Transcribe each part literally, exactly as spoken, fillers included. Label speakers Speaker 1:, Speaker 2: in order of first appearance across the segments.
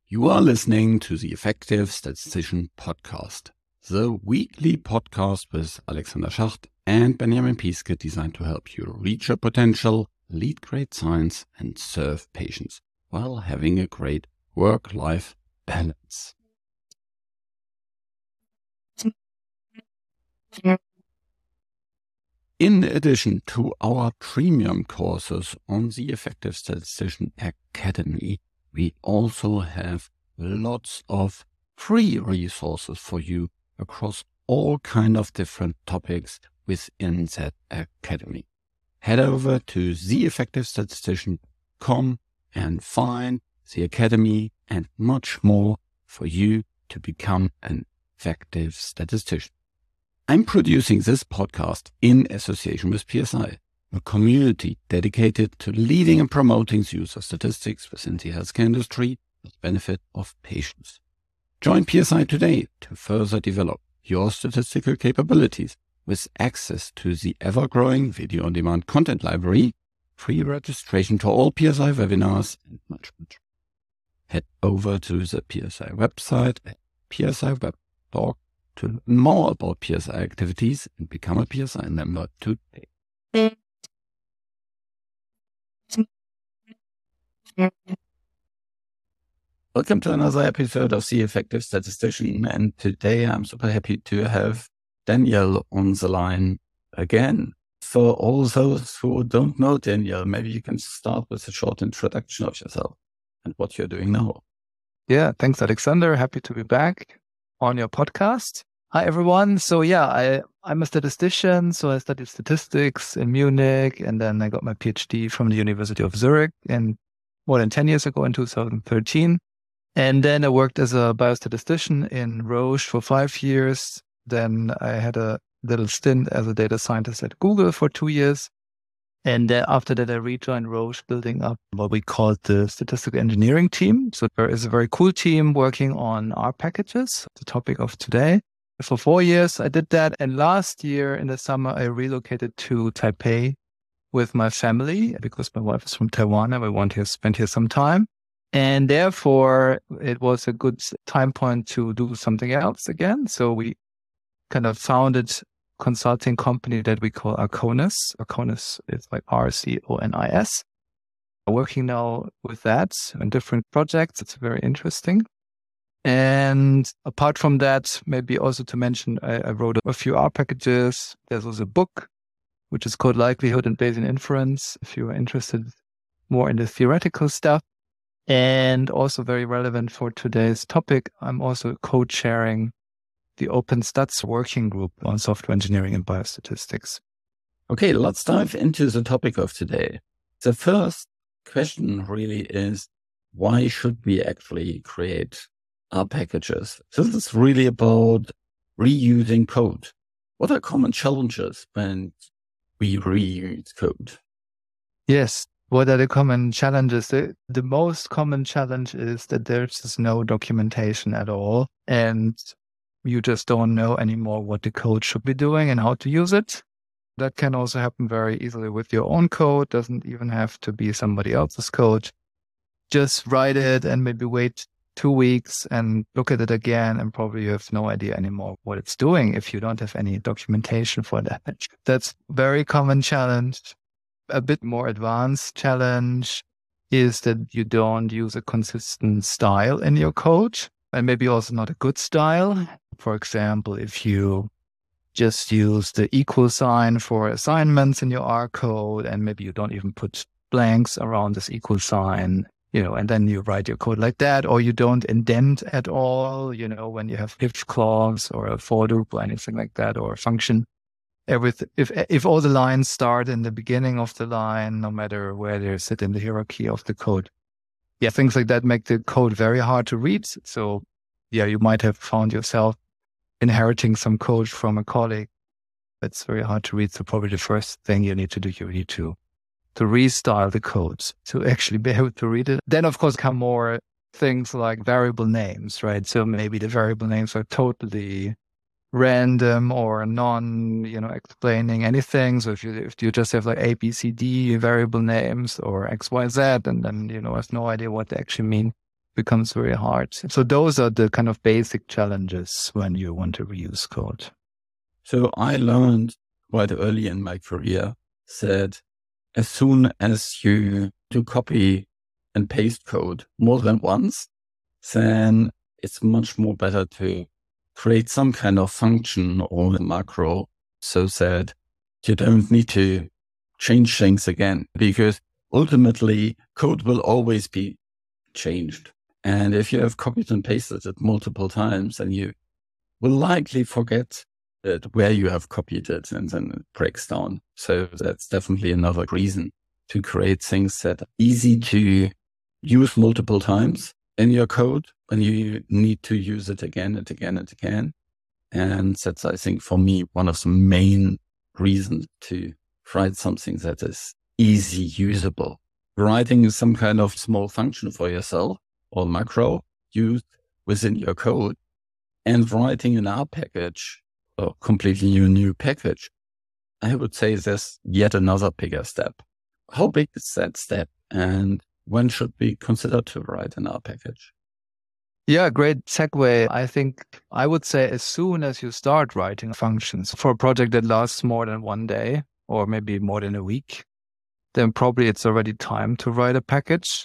Speaker 1: You are listening to the Effective Statistician Podcast, the weekly podcast with Alexander Schacht and Benjamin Piske designed to help you reach your potential, lead great science, and serve patients while having a great work-life balance. In addition to our premium courses on the Effective Statistician Academy, we also have lots of free resources for you across all kind of different topics within that academy. Head over to the effective statistician dot com and find the academy and much more for you to become an effective statistician. I'm producing this podcast in association with P S I, a community dedicated to leading and promoting the use of statistics within the healthcare industry for the benefit of patients. Join P S I today to further develop your statistical capabilities with access to the ever-growing video-on-demand content library, free registration to all P S I webinars, and much, much. Head over to the P S I website at P S I Web Talk to learn more about P S I activities and become a P S I member today. Welcome to another episode of The Effective Statistician, and today I'm super happy to have Daniel on the line again. For all those who don't know Daniel, maybe you can start with a short introduction of yourself and what you're doing now.
Speaker 2: Yeah, thanks, Alexander. Happy to be back on your podcast. Hi, everyone. So yeah, I, I'm a statistician. So I studied statistics in Munich, and then I got my PhD from the University of Zurich in more than ten years ago in two thousand thirteen. And then I worked as a biostatistician in Roche for five years. Then I had a little stint as a data scientist at Google for two years. And uh, after that, I rejoined Roche, building up what we called the statistical engineering team. So there is a very cool team working on R packages, the topic of today. For four years, I did that. And last year in the summer, I relocated to Taipei with my family because my wife is from Taiwan and we want to spend here some time. And therefore, it was a good time point to do something else again. So we kind of founded a consulting company that we call Arconis. Arconis is like R C O N I S. I'm working now with that on different projects. It's very interesting. And apart from that, maybe also to mention, I, I wrote a few R packages. There's also a book, which is called Likelihood and Bayesian Inference, if you are interested more in the theoretical stuff. And also very relevant for today's topic, I'm also co-chairing the OpenStats working group on software engineering and biostatistics.
Speaker 1: Okay, let's dive into the topic of today. The first question really is, why should we actually create R packages? This is really about reusing code. What are common challenges when we reuse code?
Speaker 2: Yes. What are the common challenges? The, the most common challenge is that there's no documentation at all, and you just don't know anymore what the code should be doing and how to use it. That can also happen very easily with your own code. Doesn't even have to be somebody else's code. Just write it and maybe wait two weeks and look at it again, and probably you have no idea anymore what it's doing if you don't have any documentation for that. That's a very common challenge. A bit more advanced challenge is that you don't use a consistent style in your code, and maybe also not a good style. For example, if you just use the equal sign for assignments in your R code, and maybe you don't even put blanks around this equal sign, you know, and then you write your code like that, or you don't indent at all, you know, when you have if clause or a for loop or anything like that, or a function. Everything, if if all the lines start in the beginning of the line, no matter where they sit in the hierarchy of the code. Yeah, things like that make the code very hard to read. So yeah, you might have found yourself inheriting some code from a colleague that's very hard to read. So probably the first thing you need to do, you need to, to restyle the codes to actually be able to read it. Then of course come more things like variable names, right? So maybe the variable names are totally random or non, you know, explaining anything. So if you if you just have like A, B, C, D variable names or X, Y, Z, and then, you know, have no idea what they actually mean, becomes very hard. So those are the kind of basic challenges when you want to reuse code.
Speaker 1: So I learned quite early in my career that as soon as you do copy and paste code more than once, then it's much more better to create some kind of function or a macro so that you don't need to change things again, because ultimately code will always be changed. And if you have copied and pasted it multiple times, then you will likely forget it where you have copied it, and then it breaks down. So that's definitely another reason to create things that are easy to use multiple times in your code when you need to use it again and again and again. And that's, I think, for me, one of the main reasons to write something that is easy usable. Writing some kind of small function for yourself or macro used within your code, and writing an R package or completely new, new package, I would say there's yet another bigger step. How big is that step? And when should we consider to write an R package?
Speaker 2: Yeah, great segue. I think I would say as soon as you start writing functions for a project that lasts more than one day or maybe more than a week, then probably it's already time to write a package,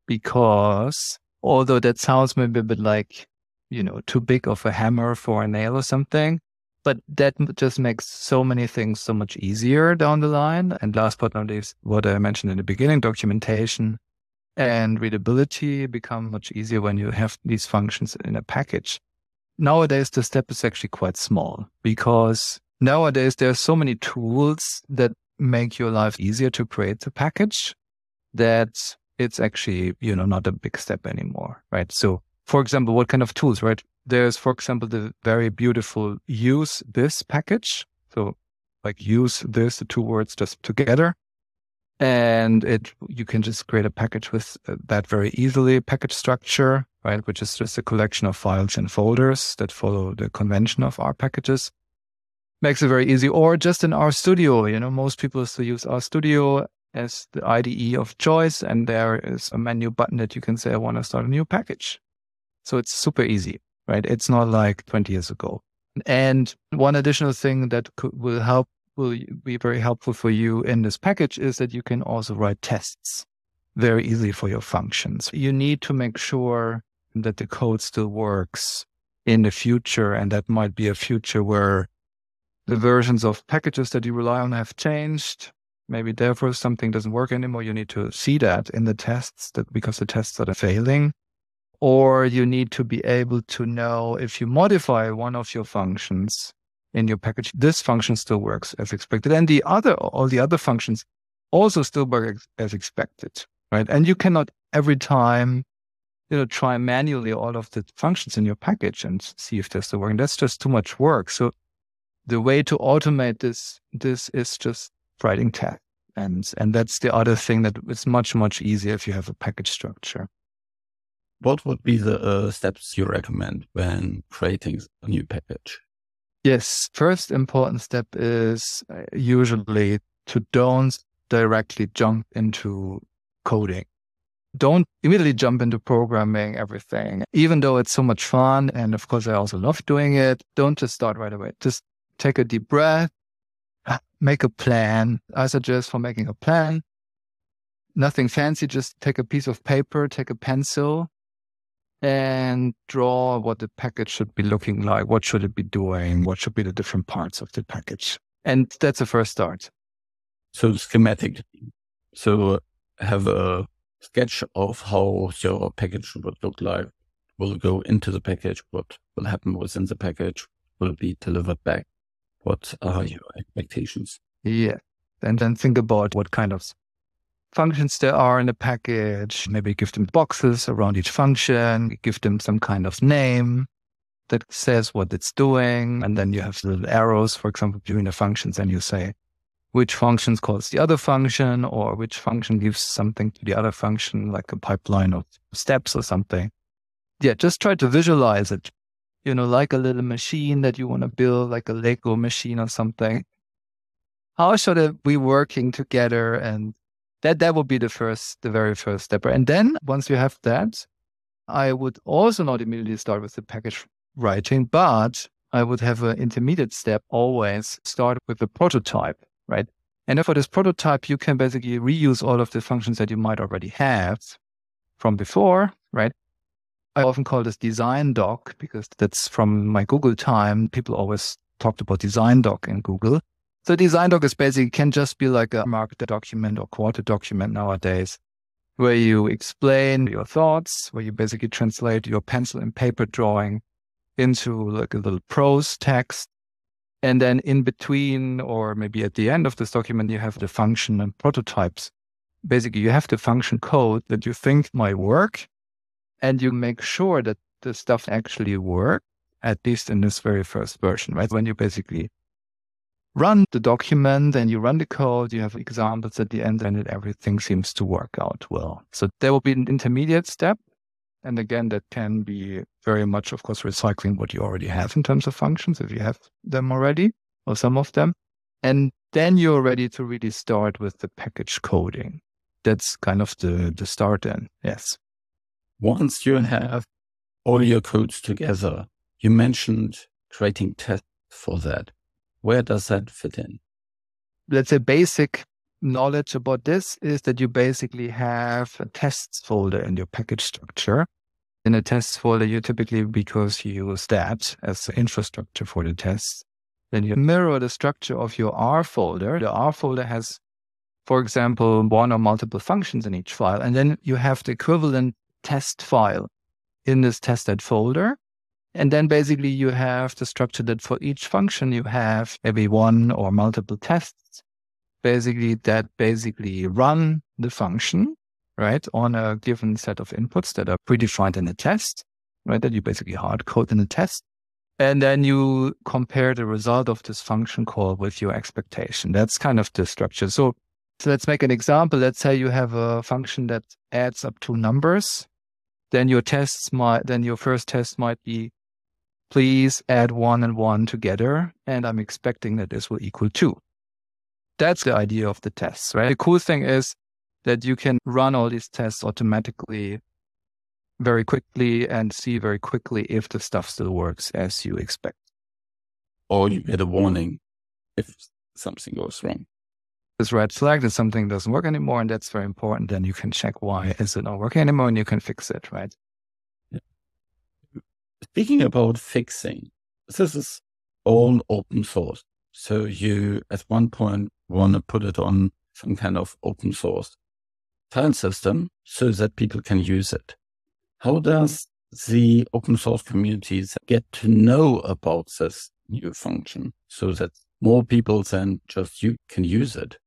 Speaker 2: because although that sounds maybe a bit like, you know, too big of a hammer for a nail or something, but that just makes so many things so much easier down the line. And last but not least, what I mentioned in the beginning, documentation and readability become much easier when you have these functions in a package. Nowadays, the step is actually quite small, because nowadays there are so many tools that make your life easier to create the package that it's actually, you know, not a big step anymore, right? So, for example, what kind of tools, right? There's, for example, the very beautiful use this package. So like use this, the two words just together. And it, you can just create a package with that very easily. Package structure, right? Which is just a collection of files and folders that follow the convention of R packages. Makes it very easy. Or just in RStudio, you know, most people still use RStudio as the I D E of choice. And there is a menu button that you can say, I want to start a new package. So it's super easy, right? It's not like twenty years ago. And one additional thing that could, will help, will be very helpful for you in this package is that you can also write tests very easily for your functions. You need to make sure that the code still works in the future. And that might be a future where the versions of packages that you rely on have changed. Maybe therefore something doesn't work anymore. You need to see that in the tests, that because the tests are failing. Or you need to be able to know if you modify one of your functions in your package, this function still works as expected. And the other, all the other functions also still work as expected, right? And you cannot every time, you know, try manually all of the functions in your package and see if they're still working. That's just too much work. So the way to automate this, this is just writing tests. And, and that's the other thing that it's much, much easier if you have a package structure.
Speaker 1: What would be the uh, steps you recommend when creating a new package?
Speaker 2: Yes, first important step is usually to don't directly jump into coding. Don't immediately jump into programming everything, even though it's so much fun. And of course, I also love doing it. Don't just start right away. Just take a deep breath, make a plan. I suggest for making a plan, nothing fancy, just take a piece of paper, take a pencil, and draw what the package should be looking like. What should it be doing? What should be the different parts of the package? And that's the first start.
Speaker 1: So schematic. So have a sketch of how your package would look like. Will go into the package? What will happen within the package? Will be delivered back? What are your expectations?
Speaker 2: Yeah. And then think about what kind of functions there are in the package. Maybe give them boxes around each function, give them some kind of name that says what it's doing. And then you have little arrows, for example, between the functions, and you say which function calls the other function, or which function gives something to the other function, like a pipeline of steps or something. Yeah, just try to visualize it, you know, like a little machine that you want to build, like a Lego machine or something. How should it be working together? And That that would be the first, the very first step. And then once you have that, I would also not immediately start with the package writing, but I would have an intermediate step, always start with the prototype, right? And for this prototype, you can basically reuse all of the functions that you might already have from before, right? I often call this design doc because that's from my Google time. People always talked about design doc in Google. So design doc is basically can just be like a marked document or quarter document nowadays, where you explain your thoughts, where you basically translate your pencil and paper drawing into like a little prose text. And then in between, or maybe at the end of this document, you have the function and prototypes. Basically, you have the function code that you think might work, and you make sure that the stuff actually works, at least in this very first version, right? When you basically run the document and you run the code, you have examples at the end, and it, everything seems to work out well. So there will be an intermediate step. And again, that can be very much, of course, recycling what you already have in terms of functions, if you have them already, or some of them. And then you're ready to really start with the package coding. That's kind of the, the start then, yes.
Speaker 1: Once you have all your codes together, you mentioned creating tests for that. Where does that fit in?
Speaker 2: Let's say basic knowledge about this is that you basically have a tests folder in your package structure. In a tests folder, you typically, because you use that as the infrastructure for the tests, then you mirror the structure of your R folder. The R folder has, for example, one or multiple functions in each file, and then you have the equivalent test file in this tested folder. And then basically you have the structure that for each function you have maybe one or multiple tests, basically that basically run the function, right, on a given set of inputs that are predefined in the test, right, that you basically hard code in the test. And then you compare the result of this function call with your expectation. That's kind of the structure. So, so let's make an example. Let's say you have a function that adds up two numbers. Then your tests might, then your first test might be, please add one and one together. And I'm expecting that this will equal two. That's the idea of the tests, right? The cool thing is that you can run all these tests automatically very quickly and see very quickly if the stuff still works as you expect.
Speaker 1: Or you get a warning if something goes wrong.
Speaker 2: This red flag that something doesn't work anymore, and that's very important. Then you can check why is it not working anymore, and you can fix it, right?
Speaker 1: Yeah. Speaking about fixing, this is all open source. So you at one point want to put it on some kind of open source file system so that people can use it. How does the open source communities get to know about this new function so that more people than just you can use it?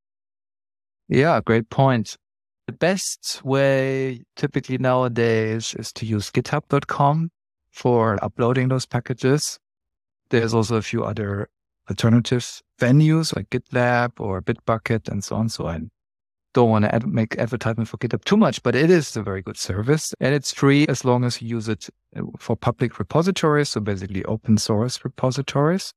Speaker 2: Yeah, great point. The best way typically nowadays is to use github dot com for uploading those packages. There's also a few other alternative venues like GitLab or Bitbucket and so on. So I don't want to ad- make advertisement for GitHub too much, but it is a very good service and it's free as long as you use it for public repositories. So basically open source repositories.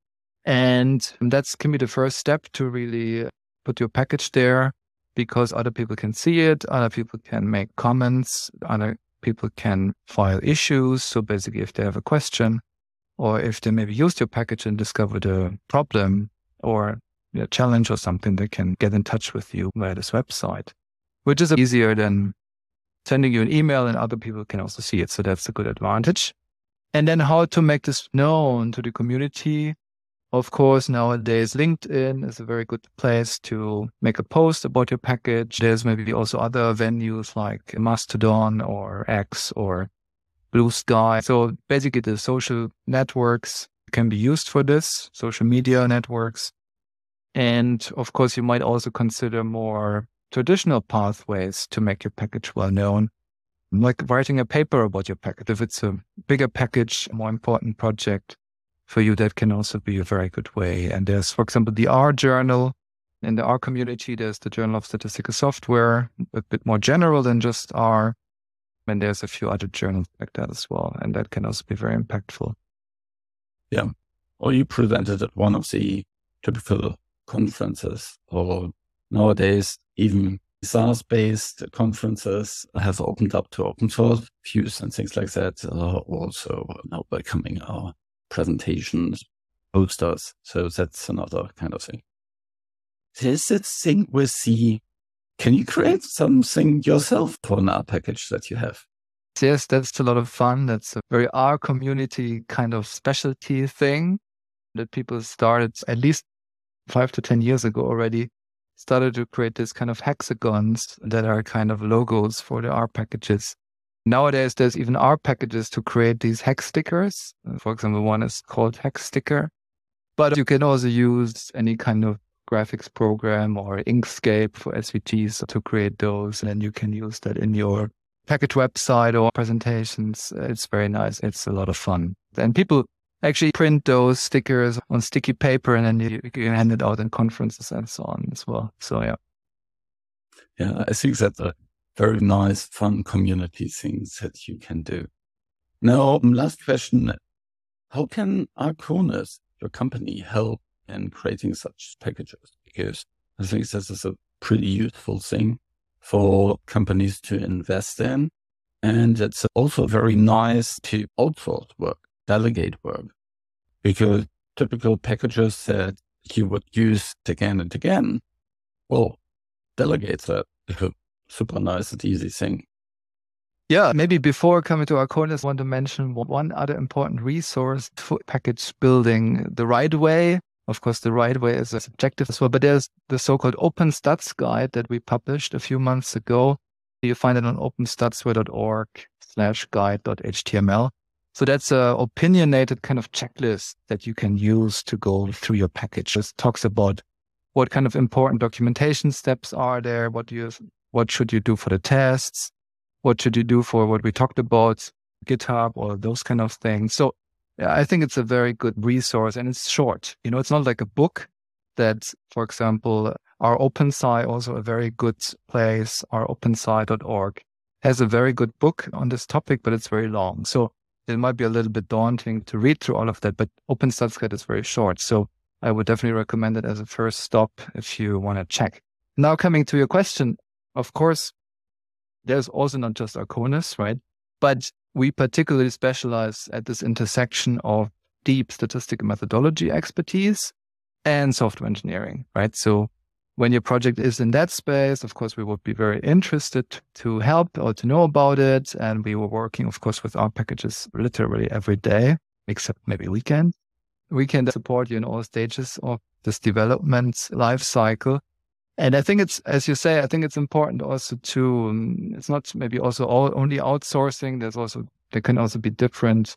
Speaker 2: And that's can be the first step to really put your package there because other people can see it. Other people can make comments. Other people can file issues. So basically if they have a question or if they maybe used your package and discovered a problem or a challenge or something, they can get in touch with you via this website, which is easier than sending you an email and other people can also see it. So that's a good advantage. And then how to make this known to the community. Of course, nowadays, LinkedIn is a very good place to make a post about your package. There's maybe also other venues like Mastodon or X or Blue Sky. So basically the social networks can be used for this, social media networks. And of course, you might also consider more traditional pathways to make your package well known, like writing a paper about your package. If it's a bigger package, a more important project for you, that can also be a very good way. And there's, for example, the R journal. In the R community, there's the Journal of Statistical Software, a bit more general than just R. And there's a few other journals like that as well. And that can also be very impactful.
Speaker 1: Yeah. Or you presented at one of the typical conferences, or nowadays, even SaaS-based conferences have opened up to open source views and things like that, uh, also now becoming our presentations, posters. So that's another kind of thing. There's this thing with the, can you create something yourself for an R package that you have?
Speaker 2: Yes, that's a lot of fun. That's a very R community kind of specialty thing that people started at least five to ten years ago already, started to create this kind of hexagons that are kind of logos for the R packages. Nowadays, there's even R packages to create these hex stickers. For example, one is called Hex Sticker, but you can also use any kind of graphics program or Inkscape for S V Gs to create those. And then you can use that in your package website or presentations. It's very nice. It's a lot of fun. And people actually print those stickers on sticky paper, and then you, you can hand it out in conferences and so on as well. So, yeah.
Speaker 1: Yeah, I think that's a very nice, fun community things that you can do. Now, last question. How can Arconis, your company, help in creating such packages? Because I think this is a pretty useful thing for companies to invest in. And it's also very nice to outsource work, delegate work, because typical packages that you would use again and again, well, delegate that. Super nice and easy thing.
Speaker 2: Yeah, maybe before coming to Arconis, I want to mention one other important resource for package building the right way. Of course, the right way is subjective as well, but there's the so-called OpenStuds guide that we published a few months ago. You find it on openstudsware.org slash guide.html. So that's an opinionated kind of checklist that you can use to go through your package. It talks about what kind of important documentation steps are there, what do you, what should you do for the tests, what should you do for what we talked about, GitHub, or those kind of things. So yeah, I think it's a very good resource, and it's short. You know, it's not like a book that, for example, our OpenSci, also a very good place, our opensci dot org, has a very good book on this topic, but it's very long. So it might be a little bit daunting to read through all of that, but OpenStuds Guide is very short. So I would definitely recommend it as a first stop if you want to check. Now, coming to your question, of course, there's also not just Arconis, right? But we particularly specialize at this intersection of deep statistical methodology expertise and software engineering, right? So when your project is in that space, of course, we would be very interested to help or to know about it. And we were working, of course, with our packages literally every day, except maybe weekend. We can support you in all stages of this development life cycle. And I think it's, as you say, I think it's important also to, um, it's not maybe also all, only outsourcing. There's also, there can also be different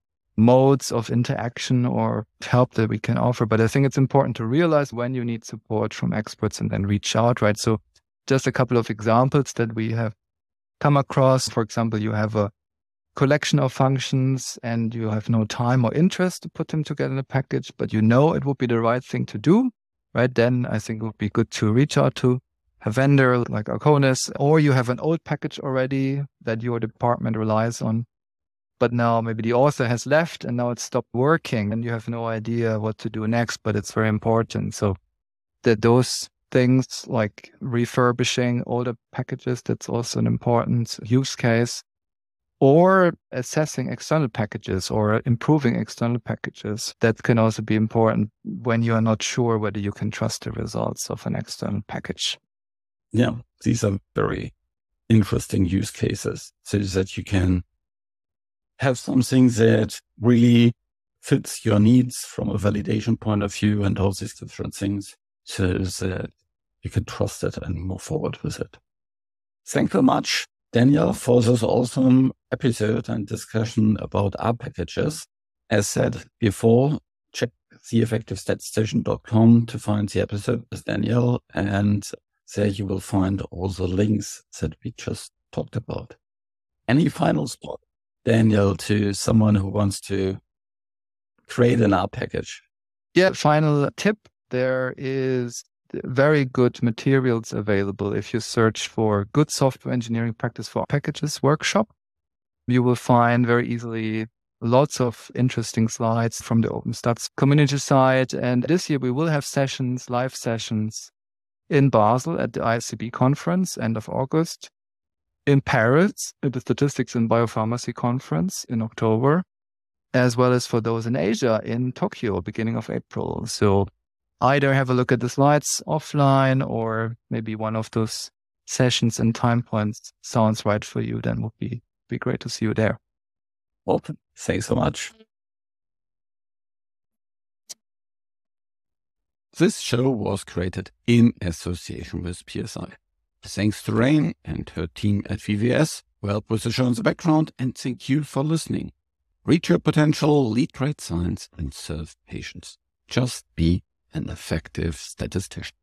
Speaker 2: modes of interaction or help that we can offer. But I think it's important to realize when you need support from experts and then reach out, right? So just a couple of examples that we have come across. For example, you have a collection of functions and you have no time or interest to put them together in a package, but you know it would be the right thing to do. Right, then I think it would be good to reach out to a vendor like Arconis, or you have an old package already that your department relies on, but now maybe the author has left and now it's stopped working and you have no idea what to do next, but it's very important. So that those things like refurbishing older packages, that's also an important use case. Or assessing external packages or improving external packages. That can also be important when you are not sure whether you can trust the results of an external package.
Speaker 1: Yeah, these are very interesting use cases so that you can have something that really fits your needs from a validation point of view and all these different things so that you can trust it and move forward with it. Thank you very much, Daniel, for this awesome episode and discussion about R packages. As said before, check the effective statistician dot com to find the episode with Daniel, and there you will find all the links that we just talked about. Any final spot, Daniel, to someone who wants to create an R package?
Speaker 2: Yeah, final tip. There is very good materials available. If you search for good software engineering practice for packages workshop, you will find very easily lots of interesting slides from the OpenStuds community side. And this year we will have sessions, live sessions in Basel at the I S C B conference, end of August, in Paris at the Statistics in Biopharmacy conference in October, as well as for those in Asia in Tokyo, beginning of April. So either have a look at the slides offline, or maybe one of those sessions and time points sounds right for you, then would be, be great to see you there.
Speaker 1: Well, thanks so much. This show was created in association with P S I. Thanks to Rain and her team at V V S who helped with the show in the background, and thank you for listening. Reach your potential, lead great science, and serve patients. Just be an effective statistician.